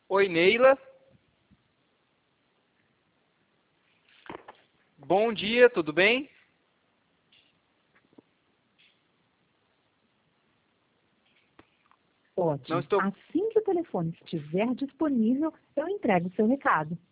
Oi, Neila. Bom dia, tudo bem? Não Ótimo. estou. Assim que o telefone estiver disponível, eu entrego o seu recado.